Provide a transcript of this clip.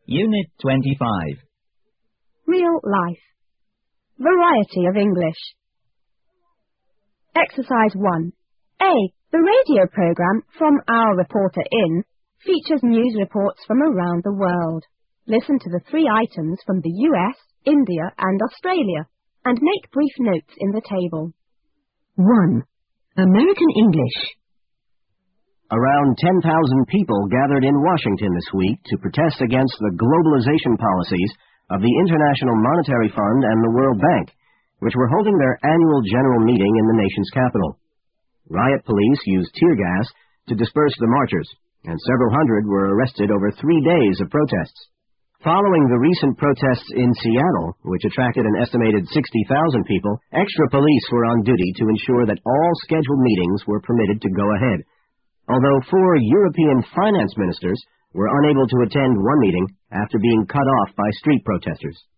Unit 25. Real life. Variety of English. Exercise 1. A. The radio program From Our Reporter In features news reports from around the world. Listen to the 3 items from the US, India and Australia and make brief notes in the table. 1. American English. Around 10,000 people gathered in Washington this week to protest against the globalization policies of the International Monetary Fund and the World Bank, which were holding their annual general meeting in the nation's capital. Riot police used tear gas to disperse the marchers, and several hundred were arrested over 3 days of protests. Following the recent protests in Seattle, which attracted an estimated 60,000 people, extra police were on duty to ensure that all scheduled meetings were permitted to go ahead, although 4 European finance ministers were unable to attend one meeting after being cut off by street protesters.